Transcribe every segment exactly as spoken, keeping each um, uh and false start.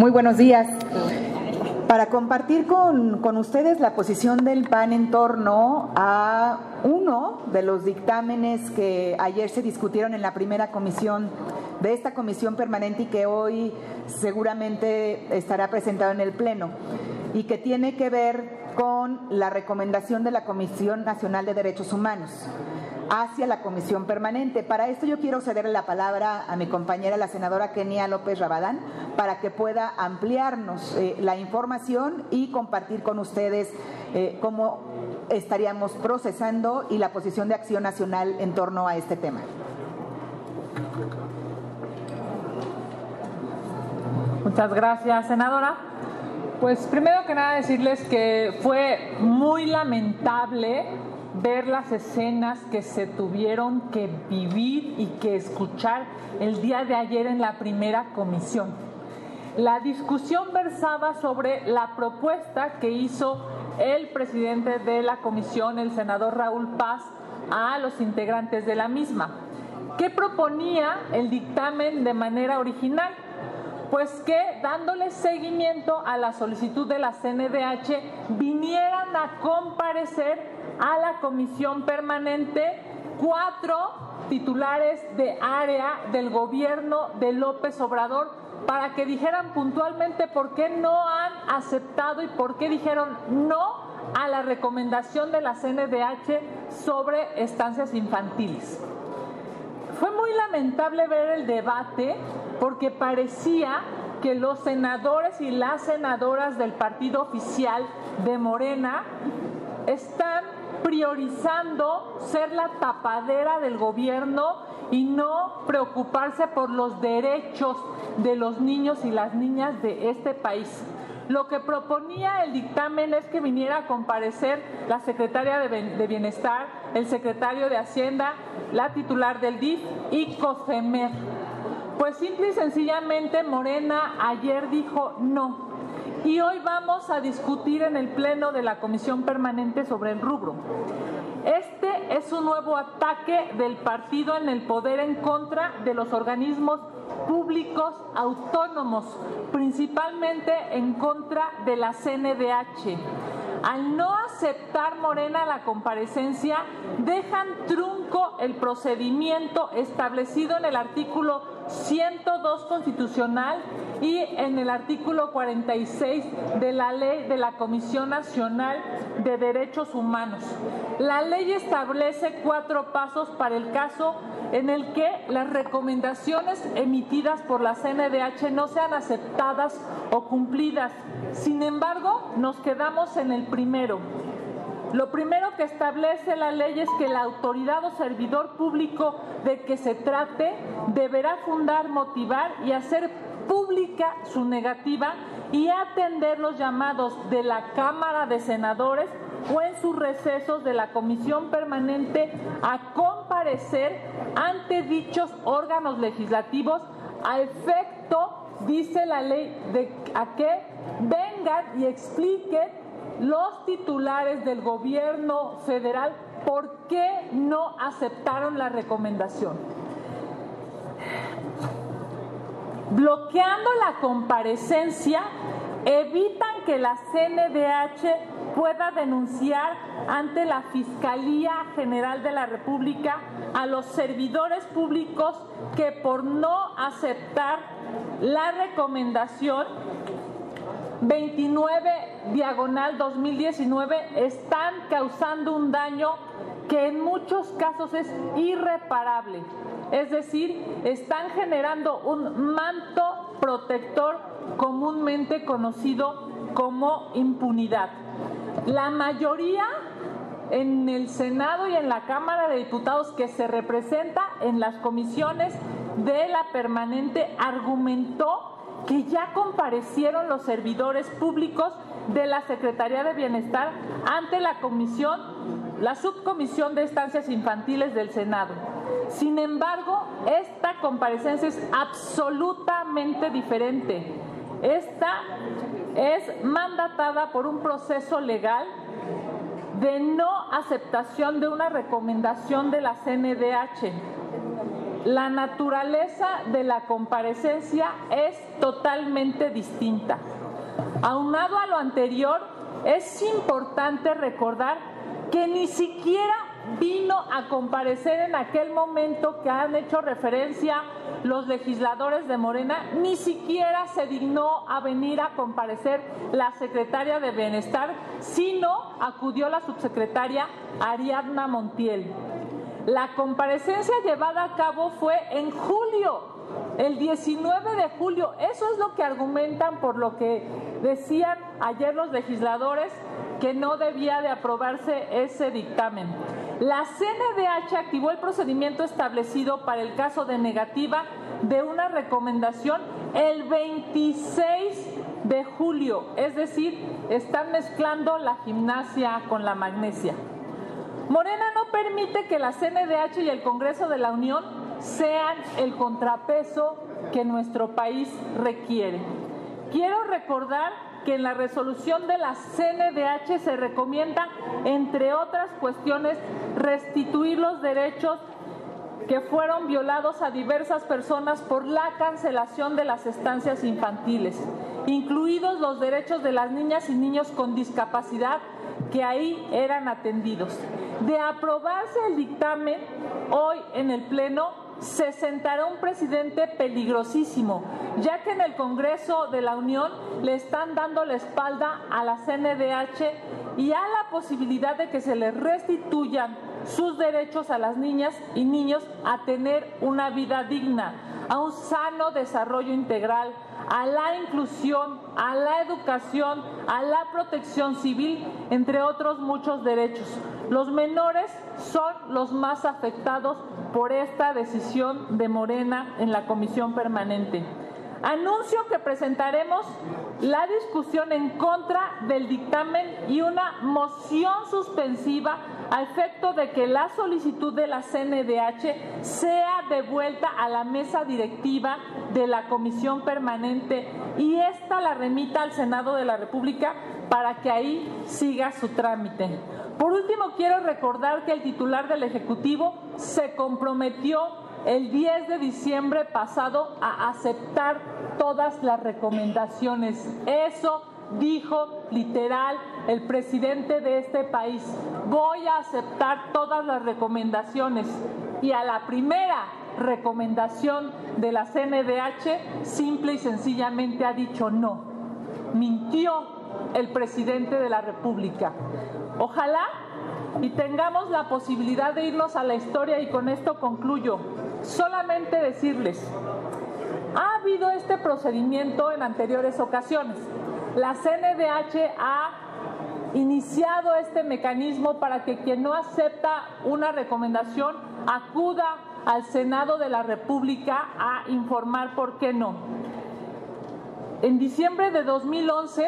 Muy buenos días. Para compartir con, con ustedes la posición del P A N en torno a uno de los dictámenes que ayer se discutieron en la primera comisión de esta comisión permanente y que hoy seguramente estará presentado en el Pleno, y que tiene que ver con la recomendación de la Comisión Nacional de Derechos Humanos hacia la comisión permanente. Para esto yo quiero cederle la palabra a mi compañera, la senadora Kenia López Rabadán, para que pueda ampliarnos eh, la información y compartir con ustedes eh, cómo estaríamos procesando y la posición de Acción Nacional en torno a este tema. Muchas gracias, senadora. Pues primero que nada decirles que fue muy lamentable ver las escenas que se tuvieron que vivir y que escuchar el día de ayer en la primera comisión. La discusión versaba sobre la propuesta que hizo el presidente de la comisión, el senador Raúl Paz, a los integrantes de la misma. ¿Qué proponía el dictamen de manera original? Pues que, dándole seguimiento a la solicitud de la C N D H, vinieran a comparecer a la comisión permanente cuatro titulares de área del gobierno de López Obrador para que dijeran puntualmente por qué no han aceptado y por qué dijeron no a la recomendación de la C N D H sobre estancias infantiles. Fue muy lamentable ver el debate porque parecía que los senadores y las senadoras del partido oficial de Morena están priorizando ser la tapadera del gobierno y no preocuparse por los derechos de los niños y las niñas de este país. Lo que proponía el dictamen es que viniera a comparecer la secretaria de Bienestar, el secretario de Hacienda, la titular del D I F y COFEMER. Pues simple y sencillamente Morena ayer dijo no. Y hoy vamos a discutir en el Pleno de la Comisión Permanente sobre el rubro. Este es un nuevo ataque del partido en el poder en contra de los organismos públicos autónomos, principalmente en contra de la C N D H. Al no aceptar Morena la comparecencia, dejan trunco el procedimiento establecido en el artículo ciento dos constitucional y en el artículo cuarenta y seis de la ley de la Comisión Nacional de Derechos Humanos. La ley establece cuatro pasos para el caso en el que las recomendaciones emitidas por la C N D H no sean aceptadas o cumplidas. Sin embargo, nos quedamos en el primero. Lo primero que establece la ley es que la autoridad o servidor público de que se trate deberá fundar, motivar y hacer pública su negativa y atender los llamados de la Cámara de Senadores o en sus recesos de la Comisión Permanente a comparecer ante dichos órganos legislativos a efecto, dice la ley, de a que vengan y expliquen los titulares del gobierno federal por qué no aceptaron la recomendación. Bloqueando la comparecencia, evitan que la C N D H pueda denunciar ante la Fiscalía General de la República a los servidores públicos que por no aceptar la recomendación veintinueve diagonal dos mil diecinueve están causando un daño que en muchos casos es irreparable. Es decir, están generando un manto protector comúnmente conocido como impunidad. La mayoría en el Senado y en la Cámara de Diputados que se representa en las comisiones de la permanente argumentó que ya comparecieron los servidores públicos de la Secretaría de Bienestar ante la comisión, la subcomisión de estancias infantiles del Senado. Sin embargo, esta comparecencia es absolutamente diferente. Esta es mandatada por un proceso legal de no aceptación de una recomendación de la C N D H. la naturaleza de la comparecencia es totalmente distinta. Aunado a lo anterior, es importante recordar que ni siquiera vino a comparecer en aquel momento que han hecho referencia los legisladores de Morena, ni siquiera se dignó a venir a comparecer la secretaria de Bienestar, sino acudió la subsecretaria Ariadna Montiel. La comparecencia llevada a cabo fue en julio, el diecinueve de julio. Eso es lo que argumentan, por lo que decían ayer los legisladores, que no debía de aprobarse ese dictamen. La C N D H activó el procedimiento establecido para el caso de negativa de una recomendación el veintiséis de julio, es decir, están mezclando la gimnasia con la magnesia. Morena no permite que la C N D H y el Congreso de la Unión sean el contrapeso que nuestro país requiere. Quiero recordar que en la resolución de la C N D H se recomienda, entre otras cuestiones, restituir los derechos que fueron violados a diversas personas por la cancelación de las estancias infantiles, incluidos los derechos de las niñas y niños con discapacidad que ahí eran atendidos. De aprobarse el dictamen hoy en el Pleno, se sentará un presidente peligrosísimo, ya que en el Congreso de la Unión le están dando la espalda a la C N D H y a la posibilidad de que se les restituyan sus derechos a las niñas y niños a tener una vida digna, a un sano desarrollo integral, a la inclusión, a la educación, a la protección civil, entre otros muchos derechos. Los menores son los más afectados por esta decisión de Morena en la Comisión Permanente. Anuncio que presentaremos la discusión en contra del dictamen y una moción suspensiva a efecto de que la solicitud de la C N D H sea devuelta a la mesa directiva de la Comisión Permanente y ésta la remita al Senado de la República para que ahí siga su trámite. Por último, quiero recordar que el titular del Ejecutivo se comprometió el diez de diciembre pasado a aceptar todas las recomendaciones. Eso dijo literal el presidente de este país. Voy a aceptar todas las recomendaciones. Y a la primera recomendación de la C N D H, simple y sencillamente ha dicho no. Mintió el presidente de la República. Ojalá y tengamos la posibilidad de irnos a la historia, y con esto concluyo. Solamente decirles, ha habido este procedimiento en anteriores ocasiones. La C N D H ha iniciado este mecanismo para que quien no acepta una recomendación acuda al Senado de la República a informar por qué no. En diciembre de dos mil once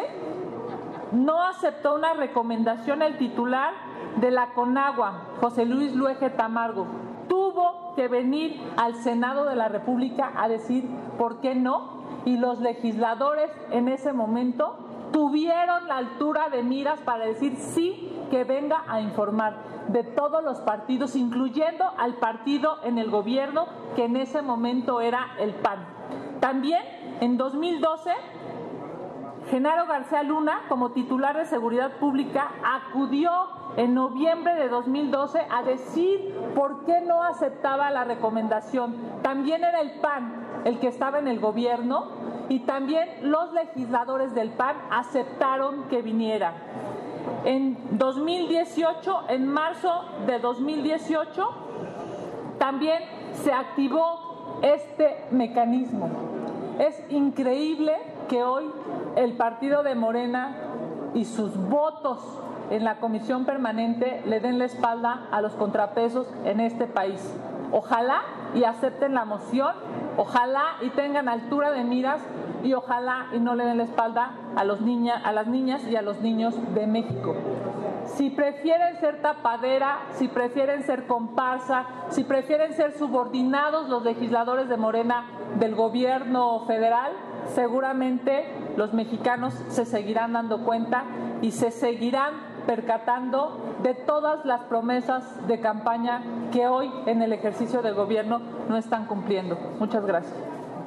no aceptó una recomendación el titular de la CONAGUA, José Luis Luege Tamargo. Tuvo que venir al Senado de la República a decir por qué no, y los legisladores en ese momento tuvieron la altura de miras para decir sí, que venga a informar, de todos los partidos, incluyendo al partido en el gobierno, que en ese momento era el P A N. También en dos mil doce, Genaro García Luna, como titular de Seguridad Pública, acudió en noviembre de dos mil doce a decir por qué no aceptaba la recomendación. También era el P A N el que estaba en el gobierno, y también los legisladores del P A N aceptaron que viniera. En dos mil dieciocho, en marzo de dos mil dieciocho, también se activó este mecanismo. Es increíble que hoy el partido de Morena y sus votos en la Comisión Permanente le den la espalda a los contrapesos en este país. Ojalá y acepten la moción, ojalá y tengan altura de miras, y ojalá y no le den la espalda a, los niña, a las niñas y a los niños de México. Si prefieren ser tapadera, si prefieren ser comparsa, si prefieren ser subordinados los legisladores de Morena del gobierno federal, seguramente los mexicanos se seguirán dando cuenta y se seguirán percatando de todas las promesas de campaña que hoy en el ejercicio de gobierno no están cumpliendo. Muchas gracias.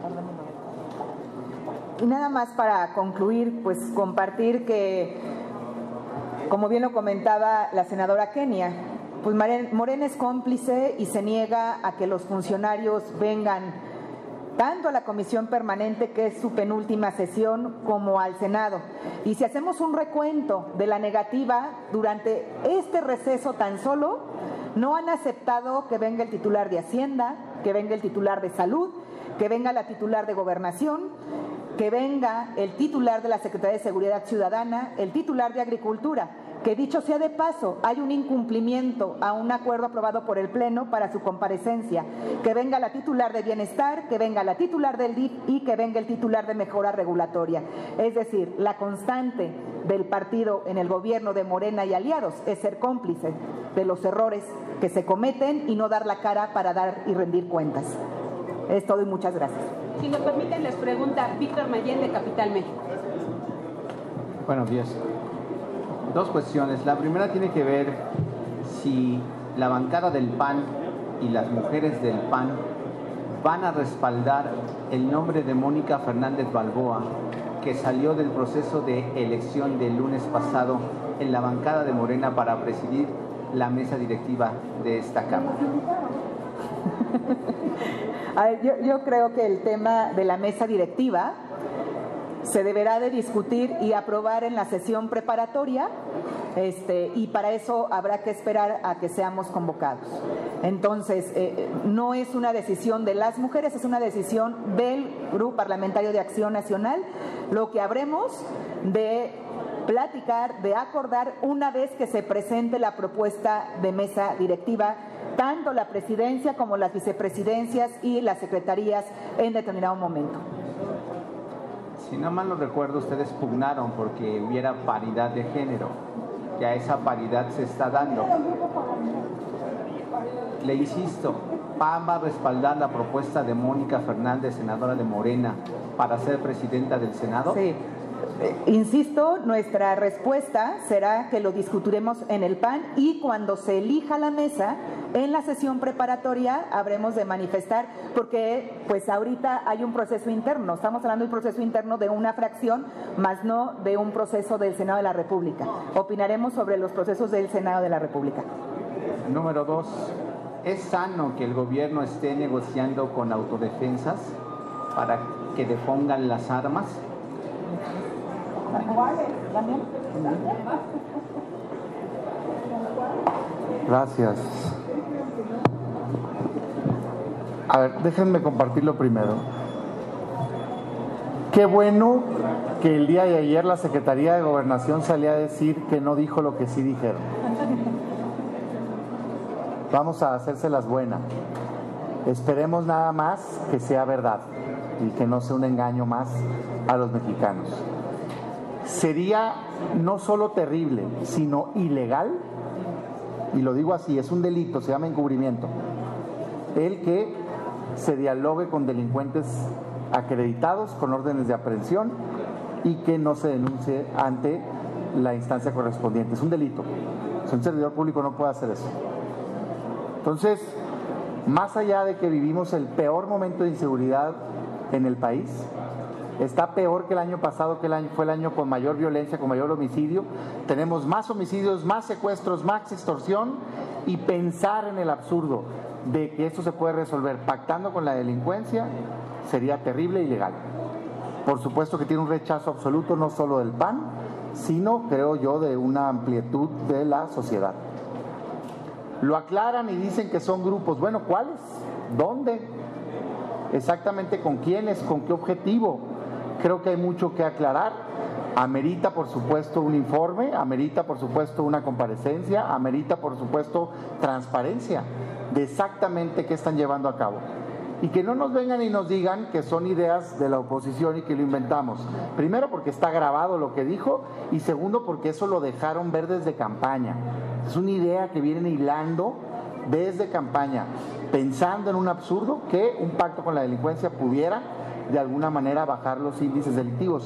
Y nada más para concluir, pues compartir que, como bien lo comentaba la senadora Kenia, pues Morena es cómplice y se niega a que los funcionarios vengan tanto a la comisión permanente, que es su penúltima sesión, como al Senado. Y si hacemos un recuento de la negativa durante este receso tan solo, no han aceptado que venga el titular de Hacienda, que venga el titular de Salud, que venga la titular de Gobernación, que venga el titular de la Secretaría de Seguridad Ciudadana, el titular de Agricultura, que dicho sea de paso, hay un incumplimiento a un acuerdo aprobado por el Pleno para su comparecencia, que venga la titular de Bienestar, que venga la titular del D I F y que venga el titular de Mejora Regulatoria. Es decir, la constante del partido en el gobierno de Morena y aliados es ser cómplice de los errores que se cometen y no dar la cara para dar y rendir cuentas. Es todo y muchas gracias. Si me permiten, les pregunta Víctor Mayén, de Capital México. Buenos días. Dos cuestiones. La primera tiene que ver si la bancada del P A N y las mujeres del P A N van a respaldar el nombre de Mónica Fernández Balboa, que salió del proceso de elección del lunes pasado en la bancada de Morena para presidir la mesa directiva de esta Cámara. A ver, yo, yo creo que el tema de la mesa directiva se deberá de discutir y aprobar en la sesión preparatoria, este, y para eso habrá que esperar a que seamos convocados. Entonces, eh, no es una decisión de las mujeres, es una decisión del Grupo Parlamentario de Acción Nacional, lo que habremos de platicar, de acordar una vez que se presente la propuesta de mesa directiva, tanto la presidencia como las vicepresidencias y las secretarías en determinado momento. Si no mal lo recuerdo, ustedes pugnaron porque hubiera paridad de género. Ya esa paridad se está dando. Le insisto, P A N va a respaldar la propuesta de Mónica Fernández, senadora de Morena, para ser presidenta del Senado. Sí. Insisto, nuestra respuesta será que lo discutiremos en el P A N y cuando se elija la mesa, en la sesión preparatoria habremos de manifestar, porque pues ahorita hay un proceso interno, estamos hablando de un proceso interno de una fracción, más no de un proceso del Senado de la República. Opinaremos sobre los procesos del Senado de la República. Número dos, ¿es sano que el gobierno esté negociando con autodefensas para que depongan las armas? Gracias. A ver, déjenme compartirlo primero. Qué bueno que el día de ayer la Secretaría de Gobernación salía a decir que no dijo lo que sí dijeron. Vamos a hacérselas buenas. Esperemos nada más que sea verdad y que no sea un engaño más a los mexicanos. Sería no solo terrible, sino ilegal, y lo digo así, es un delito, se llama encubrimiento, el que se dialogue con delincuentes acreditados con órdenes de aprehensión y que no se denuncie ante la instancia correspondiente. Es un delito. Un servidor público no puede hacer eso. Entonces, más allá de que vivimos el peor momento de inseguridad en el país, está peor que el año pasado, que el año, fue el año con mayor violencia, con mayor homicidio. Tenemos más homicidios, más secuestros, más extorsión, y pensar en el absurdo de que esto se puede resolver pactando con la delincuencia sería terrible e ilegal. Por supuesto que tiene un rechazo absoluto no solo del P A N, sino, creo yo, de una amplitud de la sociedad. Lo aclaran y dicen que son grupos. Bueno, ¿cuáles? ¿Dónde? Exactamente con quiénes, con qué objetivo. Creo que hay mucho que aclarar. Amerita, por supuesto, un informe, amerita, por supuesto, una comparecencia, amerita, por supuesto, transparencia de exactamente qué están llevando a cabo. Y que no nos vengan y nos digan que son ideas de la oposición y que lo inventamos. Primero, porque está grabado lo que dijo, y segundo, porque eso lo dejaron ver desde campaña. Es una idea que vienen hilando desde campaña, pensando en un absurdo que un pacto con la delincuencia pudiera de alguna manera bajar los índices delictivos.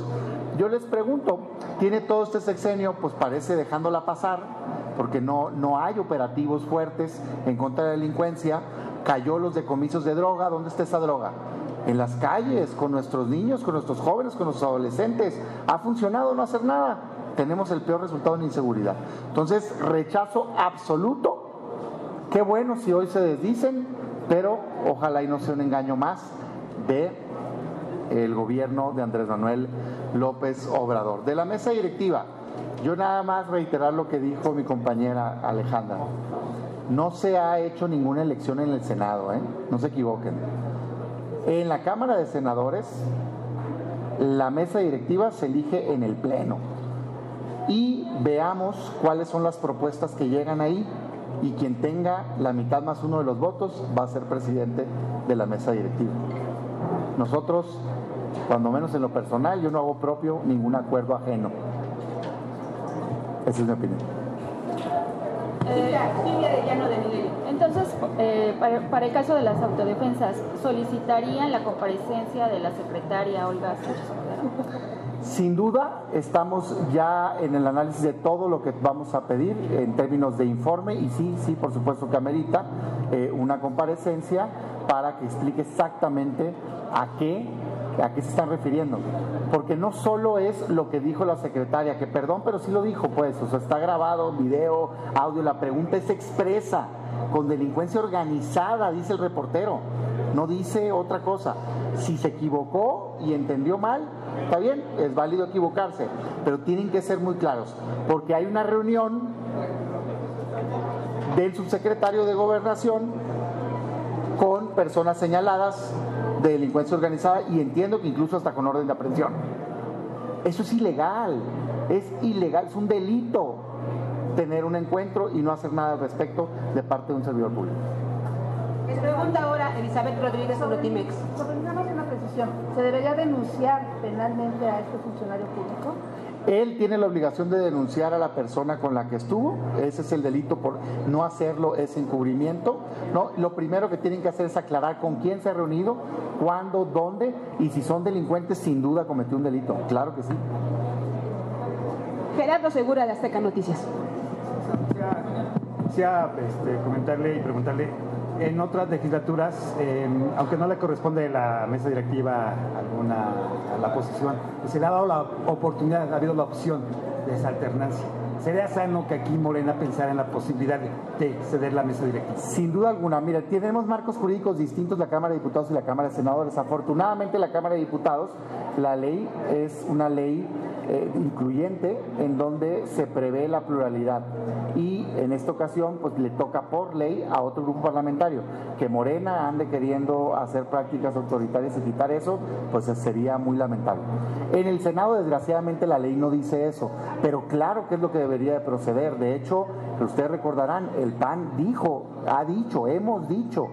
yo les pregunto, ¿tiene todo este sexenio? Pues parece dejándola pasar, porque no, no hay operativos fuertes en contra de la delincuencia. Cayó los decomisos de droga. ¿Dónde está esa droga? En las calles, con nuestros niños, con nuestros jóvenes, con nuestros adolescentes. ¿Ha funcionado no hacer nada? Tenemos el peor resultado en inseguridad. Entonces, rechazo absoluto. Qué bueno si hoy se desdicen, pero ojalá y no sea un engaño más de el gobierno de Andrés Manuel López Obrador. De la mesa directiva, yo nada más reiterar lo que dijo mi compañera Alejandra. No se ha hecho ninguna elección en el Senado, ¿eh? No se equivoquen. En la Cámara de Senadores, la mesa directiva se elige en el Pleno. Y veamos cuáles son las propuestas que llegan ahí. Y quien tenga la mitad más uno de los votos va a ser presidente de la mesa directiva. Nosotros, cuando menos en lo personal, yo no hago propio ningún acuerdo ajeno. Esa es mi opinión. Eh, Silvia de Llano de Milenio. Entonces, eh, para, para el caso de las autodefensas, ¿solicitarían la comparecencia de la secretaria Olga Sánchez? Sin duda, estamos ya en el análisis de todo lo que vamos a pedir en términos de informe y sí, sí, por supuesto que amerita eh, una comparecencia para que explique exactamente a qué, a qué se están refiriendo. Porque no solo es lo que dijo la secretaria, que perdón, pero sí lo dijo, pues, o sea, está grabado, video, audio, la pregunta es expresa, con delincuencia organizada, dice el reportero, no dice otra cosa. Si se equivocó y entendió mal, está bien, es válido equivocarse, pero tienen que ser muy claros, porque hay una reunión del subsecretario de Gobernación con personas señaladas de delincuencia organizada y entiendo que incluso hasta con orden de aprehensión. Eso es ilegal, es ilegal, es un delito tener un encuentro y no hacer nada al respecto de parte de un servidor público. Les pregunta ahora Elizabeth Rodríguez sobre Notimex. Sobre una precisión, ¿se debería denunciar penalmente a este funcionario público? Él tiene la obligación de denunciar a la persona con la que estuvo, ese es el delito, por no hacerlo es encubrimiento. No, lo primero que tienen que hacer es aclarar con quién se ha reunido, cuándo, dónde, y si son delincuentes, sin duda cometió un delito, claro que sí. Gerardo Segura de Azteca Noticias. Quisiera este, comentarle y preguntarle, en otras legislaturas, eh, aunque no le corresponde a la mesa directiva alguna a la posición, se le ha dado la oportunidad, ha habido la opción de esa alternancia. ¿Sería sano que aquí Morena pensara en la posibilidad de, de ceder la mesa directiva? Sin duda alguna. Mira, tenemos marcos jurídicos distintos, la Cámara de Diputados y la Cámara de Senadores. Afortunadamente, la Cámara de Diputados, la ley es una ley eh, incluyente en donde se prevé la pluralidad. Y en esta ocasión, pues le toca por ley a otro grupo parlamentario. Que Morena ande queriendo hacer prácticas autoritarias y quitar eso, pues sería muy lamentable. En el Senado, desgraciadamente, la ley no dice eso. Pero claro que es lo que debería de proceder. De hecho, ustedes recordarán, el P A N dijo, ha dicho, hemos dicho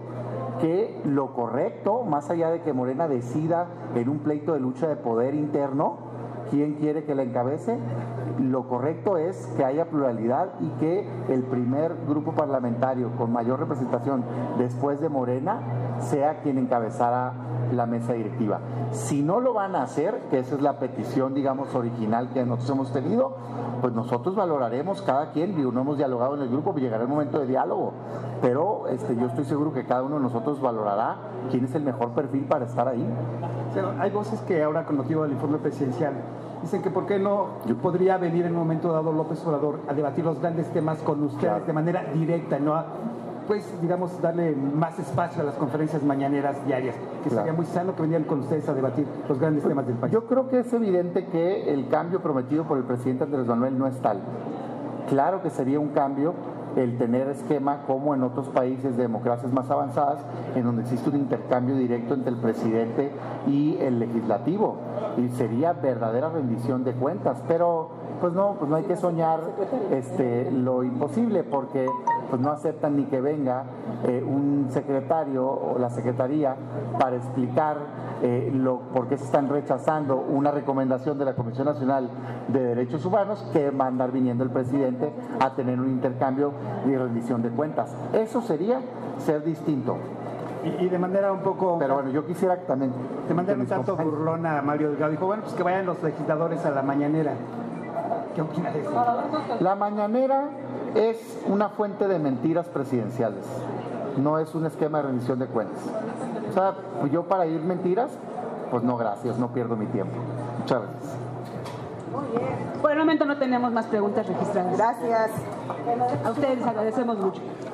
que lo correcto, más allá de que Morena decida en un pleito de lucha de poder interno quién quiere que la encabece, lo correcto es que haya pluralidad y que el primer grupo parlamentario con mayor representación después de Morena sea quien encabezara la mesa directiva. Si no lo van a hacer, que esa es la petición, digamos, original que nosotros hemos tenido, pues nosotros valoraremos cada quien, digo, no hemos dialogado en el grupo, llegará el momento de diálogo, pero este, yo estoy seguro que cada uno de nosotros valorará quién es el mejor perfil para estar ahí. O sea, hay voces que ahora, con motivo del informe presidencial, dicen que por qué no podría venir en un momento dado López Obrador a debatir los grandes temas con ustedes, claro, de manera directa, no a, pues, digamos, darle más espacio a las conferencias mañaneras diarias, que claro, sería muy sano que vinieran con ustedes a debatir los grandes temas del país. Yo creo que es evidente que el cambio prometido por el presidente Andrés Manuel no es tal. Claro que sería un cambio el tener esquema como en otros países de democracias más avanzadas, en donde existe un intercambio directo entre el presidente y el legislativo, y sería verdadera rendición de cuentas, pero pues no, pues no hay que soñar este, lo imposible, porque pues no aceptan ni que venga eh, un secretario o la secretaría para explicar eh, lo, por qué se están rechazando una recomendación de la Comisión Nacional de Derechos Humanos, que va a andar viniendo el presidente a tener un intercambio y rendición de cuentas. Eso sería ser distinto. Y, y de manera un poco... Pero bueno, yo quisiera también... De manera que un mis tanto compañeros- burlona, Mario Delgado dijo, bueno, pues que vayan los legisladores a la mañanera. ¿Qué opina de eso? La mañanera es una fuente de mentiras presidenciales, no es un esquema de rendición de cuentas. O sea, pues yo para ir mentiras, pues no, gracias, no pierdo mi tiempo. Muchas gracias. Por el momento no tenemos más preguntas registradas. Gracias. A ustedes les agradecemos mucho.